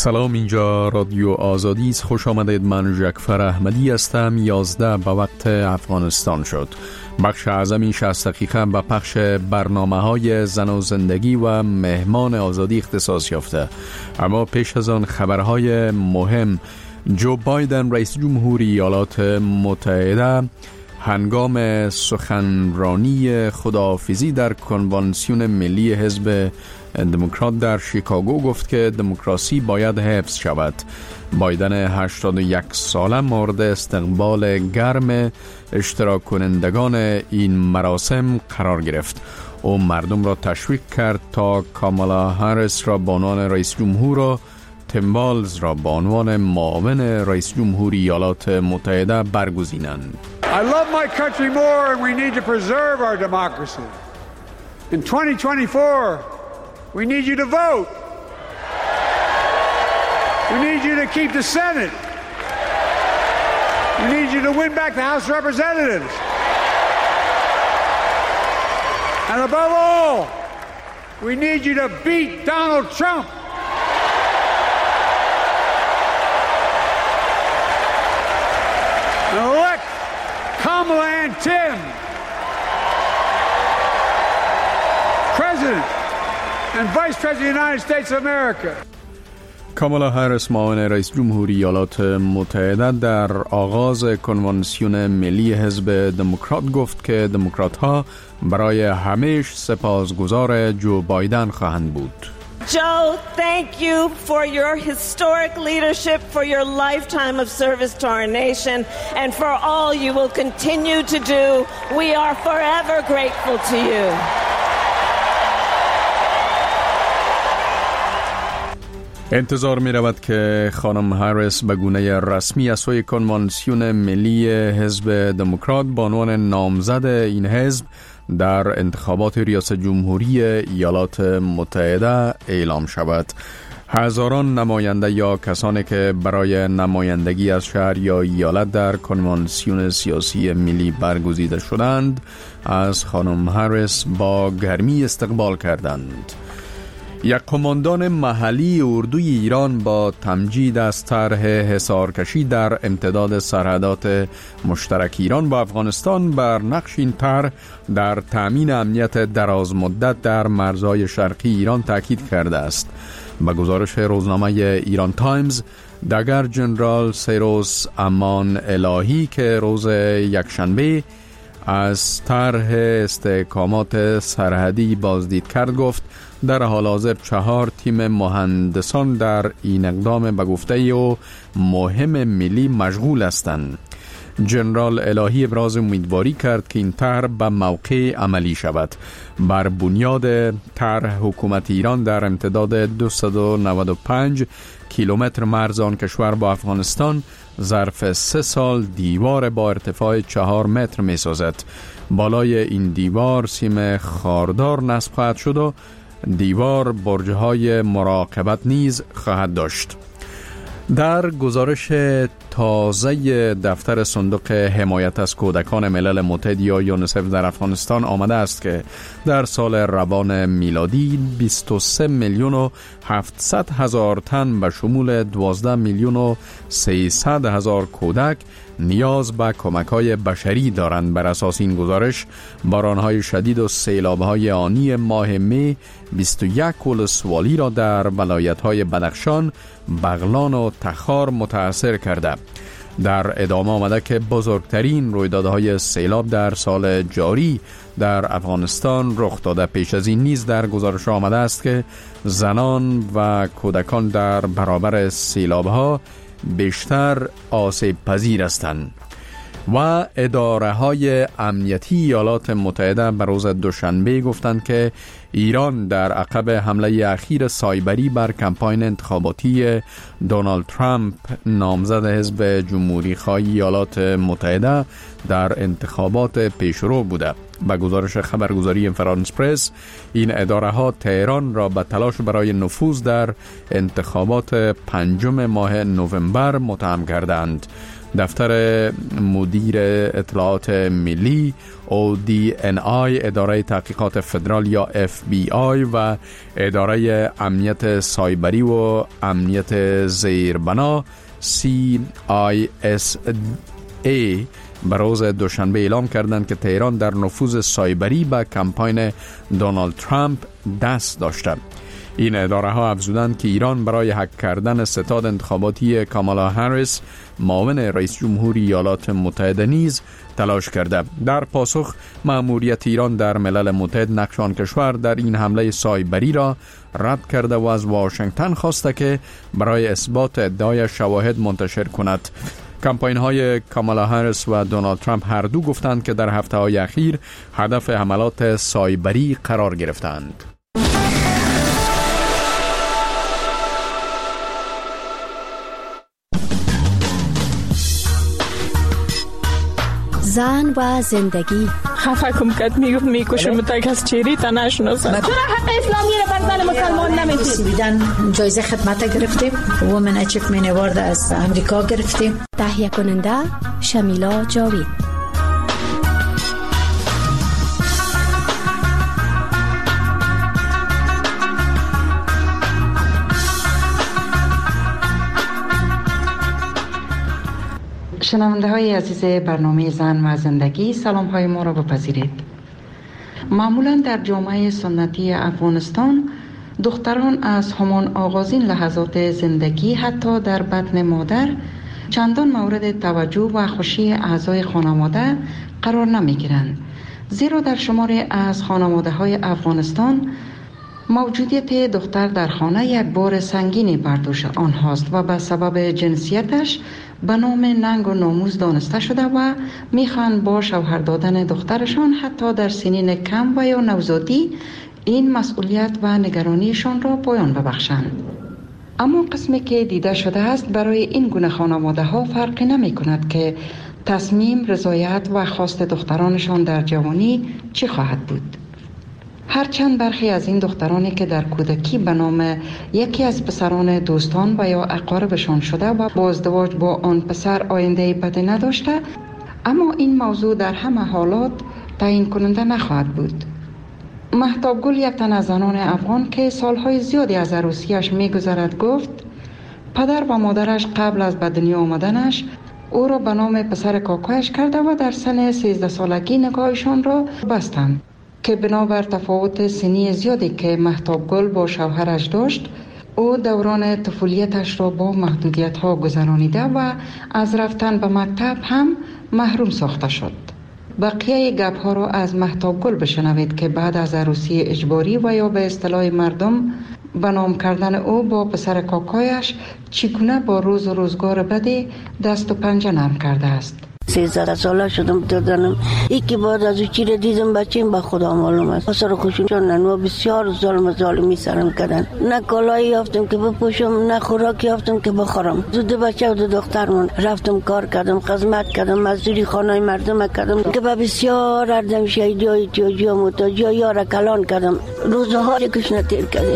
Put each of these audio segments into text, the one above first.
سلام، اینجا رادیو آزادی است. خوش آمدید. من جعفر احمدی هستم. 11 به وقت افغانستان شد. بخش اعظمی 60 دقیقه به پخش برنامه‌های زن و زندگی و مهمان آزادی اختصاص یافته. اما پیش از آن خبرهای مهم. جو بایدن رئیس جمهوری ایالات متحده هنگام سخنرانی خداحافظی در کنوانسیون ملی حزب دموکرات در شیکاگو گفت که دموکراسی باید حفظ شود. بایدن 81 ساله مورد استقبال گرم اشتراک کنندگان این مراسم قرار گرفت. او مردم را تشویق کرد تا کامالا هریس را به عنوان رئیس جمهور و تیم والز را به عنوان معاون رئیس جمهوری ایالات متحده برگزینند. I love my country more and we need to preserve our democracy. In 2024, we need you to vote. We need you to keep the Senate. We need you to win back the House of Representatives. And above all, we need you to beat Donald Trump. And elect Kamala and Tim President and Vice President of the United States of America. کامالا هریس معاون رئیس جمهوری ایالات متحده در آغاز کنوانسیون ملی حزب دموکرات گفت که دموکرات‌ها برای همیشه سپاسگزار جو بایدن خواهند بود. Joe, thank you for your historic leadership, for your lifetime of service to our nation, and for all you will continue to do. We are forever grateful to you. انتظار می رود که خانم هریس به گونه رسمی از سوی کنوانسیون ملی حزب دموکرات به عنوان نامزد این حزب در انتخابات ریاست جمهوری ایالات متحده اعلام شود. هزاران نماینده یا کسانی که برای نمایندگی از شهر یا ایالت در کنوانسیون سیاسی ملی برگزیده شدند از خانم هریس با گرمی استقبال کردند. یک قماندان محلی اردوی ایران با تمجید از طرح حصارکشی در امتداد سرحدات مشترک ایران با افغانستان بر نقش این طرح در تأمین امنیت دراز مدت در مرزهای شرقی ایران تاکید کرده است. به گزارش روزنامه ایران تایمز، دگر جنرال سیروس امان الهی که روز یکشنبه از طرح استحکامات سرحدی بازدید کرد گفت در حال حاضر 4 تیم مهندسان در این اقدام به گفته او مهم ملی مشغول هستند. جنرال الهی ابراز امیدواری کرد که این طرح به موقع عملی شود. بر بنیاد طرح حکومت ایران در امتداد 295 کیلومتر مرز آن کشور با افغانستان ظرف 3 سال دیوار با ارتفاع 4 متر می سازد. بالای این دیوار سیم خاردار نصب خواهد شد و دیوار برج‌های مراقبت نیز خواهد داشت. در گزارش تازه دفتر صندوق حمایت از کودکان ملل متحد یا یونیسف در افغانستان آمده است که در سال روان میلادی 23 میلیون و 700 هزار تن به شمول 12 میلیون و 300 هزار کودک نیاز به کمک‌های بشری دارند. بر اساس این گزارش باران‌های شدید و سیلاب‌های آنی ماه می 21 ولسوالی را در ولایت‌های بدخشان، بغلان و تخار متاثر کرده. در ادامه آمده که بزرگترین رویدادهای سیلاب در سال جاری در افغانستان رخ داده. پیش از این نیز در گزارش آمده است که زنان و کودکان در برابر سیلاب‌ها بیشتر آسیب پذیر هستند. و اداره های امنیتی ایالات متحده بر روز دوشنبه گفتند که ایران در عقب حمله اخیر سایبری بر کمپاین انتخاباتی دونالد ترامپ نامزد حزب جمهوری خواهی ایالات متحده در انتخابات پیشرو بوده. به گزارش خبرگزاری فرانس پرس، این اداره ها تهران را به تلاش برای نفوذ در انتخابات 5 ماه نوامبر متهم کردند. دفتر مدیر اطلاعات ملی ODNI، اداره تحقیقات فدرال یا FBI و اداره امنیت سایبری و امنیت زیربنا CISA به روز دوشنبه اعلام کردند که تهران در نفوذ سایبری به کمپاین دونالد ترامپ دست داشته. این اداره ها افزودند که ایران برای هک کردن ستاد انتخاباتی کامالا هریس معاون رئیس جمهور ایالات متحده نیز تلاش کرده. در پاسخ مأموریت ایران در ملل متحد نقش آن کشور در این حمله سایبری را رد کرده و از واشنگتن خواسته که برای اثبات ادعای شواهد منتشر کند. کمپاین های کامالا هریس و دونالد ترامپ هر دو گفتند که در هفته های اخیر هدف حملات سایبری قرار گرفتند. زن و زندگی. خفه کم کد میکشم تا از چیری تا نشناسم. چرا حق اسلامی رو بر زن مسلمان نمیدید؟ سویدن جایزه خدمت گرفتیم، وومن اچیومنت اوارد از امریکا گرفتیم. تهیه کننده شمیلا جاوید. شنونده های عزیز برنامه زن و زندگی، سلام های ما را بپذیرید. معمولا در جامعه سنتی افغانستان دختران از همان آغازین لحظات زندگی حتی در بطن مادر چندان مورد توجه و خوشی اعضای خانواده قرار نمی گیرند، زیرا در شماری از خانواده های افغانستان موجودیت دختر در خانه یک بار سنگینی بر دوش آنهاست و به سبب جنسیتش به نام ننگ و ناموس دانسته شده و میخوان با شوهر دادن دخترشان حتی در سنین کم و یا نوزادی این مسئولیت و نگرانیشان را پایان ببخشند. اما قسمی که دیده شده است برای این گونه خانواده ها فرقی نمی کند که تصمیم، رضایت و خواست دخترانشان در جوانی چی خواهد بود. هرچند برخی از این دخترانی که در کودکی به نام یکی از پسران دوستان و یا اقاربشان شده و با ازدواج با آن پسر آینده بدی نداشته، اما این موضوع در همه حالات تعیین کننده نخواهد بود. مهتاب گل، یک تن از زنان افغان که سالهای زیادی از عروسیش می‌گذرد، گفت پدر و مادرش قبل از به دنیا آمدنش او را به نام پسر کاکایش کرده و در سن 13 سالگی نکاحشان را بستند که بنابر تفاوت سنی زیادی که مهتاب گل با شوهرش داشت، او دوران طفولیتش را با محدودیت‌ها گذرانیده و از رفتن به مکتب هم محروم ساخته شد. بقیه گپ‌ها را از مهتاب گل بشنوید که بعد از عروسی اجباری و یا به اصطلاح مردم به نام کردن او با پسر کاکایش چگونه با روز و روزگار بدی دست و پنجه نرم کرده است. 13 ساله شدم دادنم یکی بعد از چی را دیدم بچیم به خدا معلوم است. پسر خوشم چون و بسیار ظالمی سرم کردن. نه کالایی یافتم که بپوشم، نه خوراکی یافتم که بخورم. دو بچه و دو دخترم رفتم کار کردم، خدمت کردم، مزدوری خانه مردم کردم که به بسیار اردم شهیدی های تیاجی و متاجی ها یار کلان کردم. روزها کشنه تیر کردیم.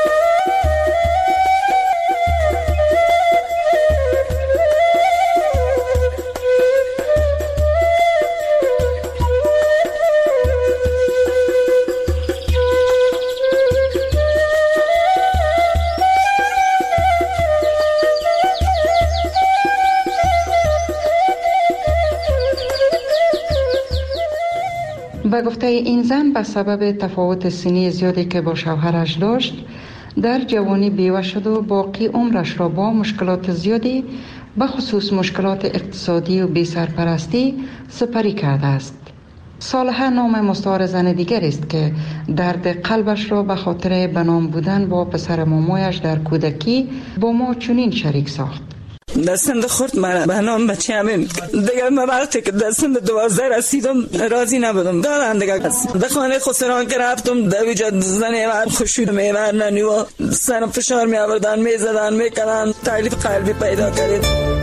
به گفته این زن به سبب تفاوت سنی زیادی که با شوهرش داشت در جوانی بیوه شد و باقی عمرش را با مشکلات زیادی به خصوص مشکلات اقتصادی و بی سرپرستی سپری کرده است. صالحه نام مستعار زن دیگر است که درد قلبش را به خاطر بنام بودن با پسر مامایش در کودکی با ما چنین شریک ساخت. دستم خورد من به نام بچه همین دیگه من وقتی که دستم 12 رسیدم راضی نبودم دارم دیگه به خانه خسران که رفتم در ویجاد زنه من خوشید میبرنن و سرم فشار می آوردن میزدن میکنن تکلیف قلبی پیدا کردید.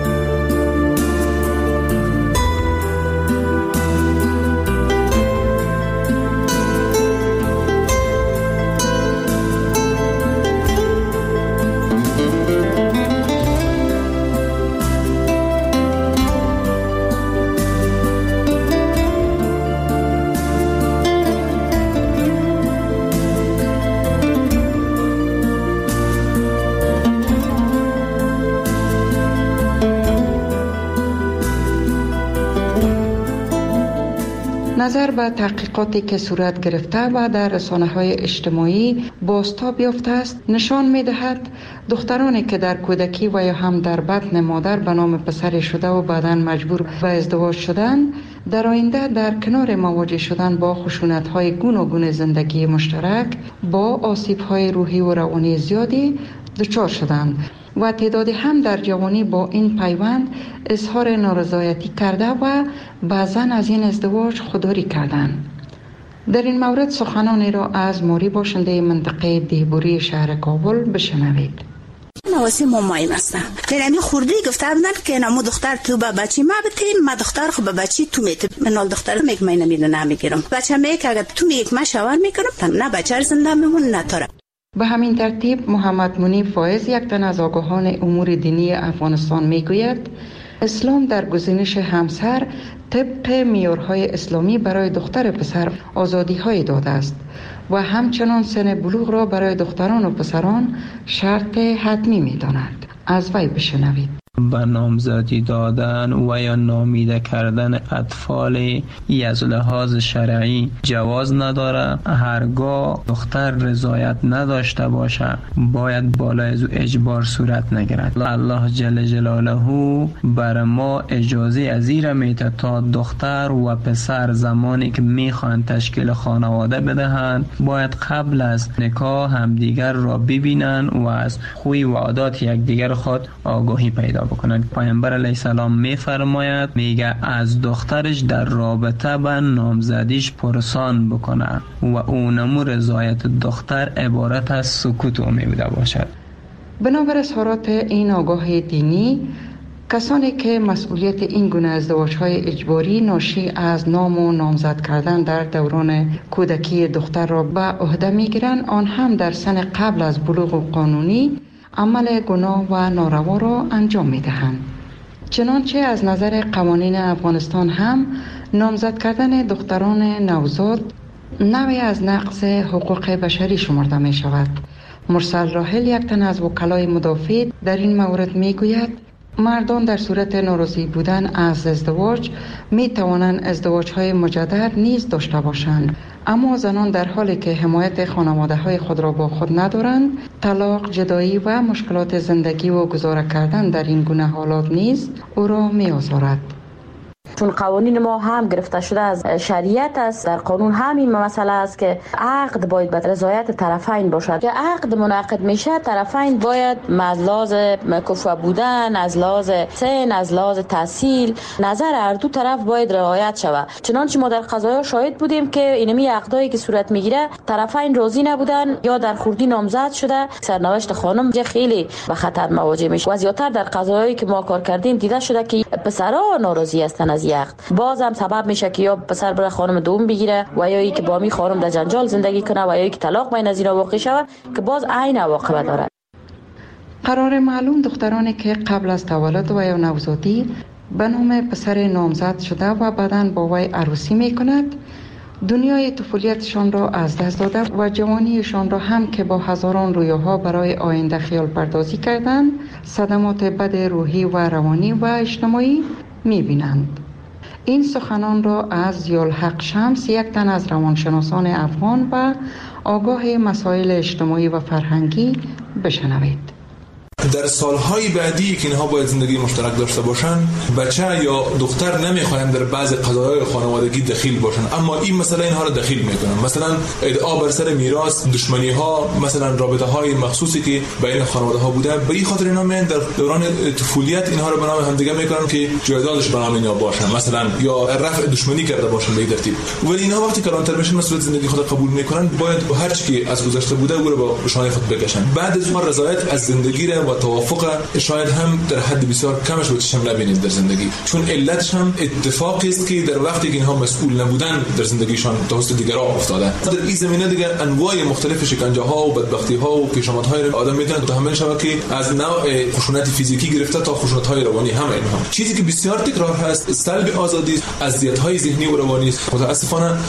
نظر به تحقیقاتی که صورت گرفته و در رسانه‌های اجتماعی بازتاب یافته است، نشان می‌دهد دخترانی که در کودکی و یا هم در بطن مادر به نام پسر شده و بعداً مجبور به ازدواج شدند، در آینده در کنار مواجه شدن با خشونت‌های گوناگون زندگی مشترک با آسیب‌های روحی و روانی زیادی دچار شدند و تعدادی هم در جوانی با این پیوند اظهار نارضایتی کرده و بعضاً از این ازدواج خودداری کردند. در این مورد سخنانی را از موری باشنده منطقه دیبوری شهر کابل بشنوید. نواسی مامان هستم. ترمی خوردی گفته بودن که نمو دختر تو با بچی ما بتیم، ما دختر خو با بچی تو میت. من دختر میگم من نمیگیرم. بچه میگه اگه تو میگی ما شوهر میکنم، نه بچه زنده میمونه نه تو. به همین ترتیب محمد منیب فایز، یک تن از آگاهان امور دینی افغانستان، میگوید اسلام در گزینش همسر طبق معیارهای اسلامی برای دختر پسر آزادی‌های داده است و همچنان سن بلوغ را برای دختران و پسران شرط حتمی می‌داند. از وی بشنوید. به نامزدی دادن و یا نامیده کردن اطفال از لحاظ شرعی جواز نداره. هرگاه دختر رضایت نداشته باشه باید بالای از اجبار صورت نگیرد. الله جل جلاله بر ما اجازه ازیر میده تا دختر و پسر زمانی که میخوان تشکیل خانواده بدهند باید قبل از نکاح همدیگر را ببینن و از خوی و عادات یکدیگر خود آگاهی پیدا بکنند. پیامبر علیه السلام میفرماید، میگه از دخترش در رابطه با نامزدیش پرسان بکنه و اونمو رضایت دختر عبارت از سکوت او میبوده باشد. بنابر اظهارات این آگاه دینی، کسانی که مسئولیت این گونه ازدواج‌های اجباری ناشی از نام و نامزد کردن در دوران کودکی دختر را به عهده میگیرند، آن هم در سن قبل از بلوغ قانونی عمل گناه و ناروا را انجام می‌دهند. چنانچه از نظر قوانین افغانستان هم نامزد کردن دختران نوزاد نوعی از نقض حقوق بشری شمرده می شود. مرسل راحل، یک تن از وکلای مدافع، در این مورد می گوید مردان در صورت ناراضی بودن از ازدواج می توانند ازدواج‌های مجدد نیز داشته باشند، اما زنان در حالی که حمایت خانواده‌های خود را با خود ندارند، طلاق، جدایی و مشکلات زندگی و گذاره کردن در این گونه حالات نیز او را می آزارد. چون قوانین ما هم گرفته شده از شریعت است، در قانون همین مسئله است که عقد باید به رضایت طرفین باشد. که عقد منعقد میشه، طرفین باید از لحاظ کفو بودن، از لحاظ سن، از لحاظ تحصیل، نظر هر دو طرف باید رعایت شود. چنانچه ما در قضایا شاهد بودیم که اینمی عقدایی که صورت میگیره طرفین راضی نبودن یا در خوردی نامزد شده، سرنوشت خانم خیلی به خطر مواجه میشه. و زیاتر در قضایایی که ما کار کردیم دیده شده که پسرا ناراضی هستن از عقد، بازم سبب میشه که یا پسر بره خانم دوم بگیره و یا اینکه با می خانم در جنجال زندگی کنه و یا اینکه طلاق بین از اینا واقع شود که باز عین عواقب داره. قرار معلوم دخترانی که قبل از تولد و یا نوزادی به نام پسر نامزد شده و بعداً با وی عروسی میکند، دنیای طفولیتشان را از دست داده و جوانیشان را هم که با هزاران رویاها برای آینده خیال پردازی کردند، صدمات بد روحی و روانی و اجتماعی می‌بینند. این سخنان را از ضیاءالحق شمس، یک تن از روانشناسان افغان و آگاه مسائل اجتماعی و فرهنگی، بشنوید. در سالهای بعدی که اینها باید زندگی مشترک داشته باشن، بچه یا دختر نمیخواهند در بعض قضایای خانوادگی دخیل باشن، اما این مسئله اینها را دخیل میکنن. مثلا ادعا بر سر میراث، دشمنی ها، مثلا رابطه های مخصوصی که بین خانواده ها بوده، به این خاطر اینا میان در دوران طفولیت اینها را به نام همدیگه میکنن که جایدادش به نام اینا باشن، مثلا یا رفع دشمنی کرده باشن به این ترتیب. ولی اینها وقتی کلانتر میشن مسئولیت زندگی خود قبول میکنن، باید با هر چی که از گذشته بوده او را با شانه خود بکشن. بعد از اون رضایت از زندگی را و توافق شاید هم در حد بسیار کمش رو چشم نبینید در زندگی، چون علتش هم اتفاقی است که در وقتی که اینها مسئول نبودن در زندگیشان توسط دیگران افتاده. در این زمینه دیگه انواع مختلف شکنجه ها و بدبختی ها و پیشامد های آدم میتونه متحمل شود که از نوع خشونت فیزیکی گرفته تا خشونت های روانی هم اینها. چیزی که بسیار تکرار هست، سلب آزادی، اذیت های ذهنی و روانی. متاسفانه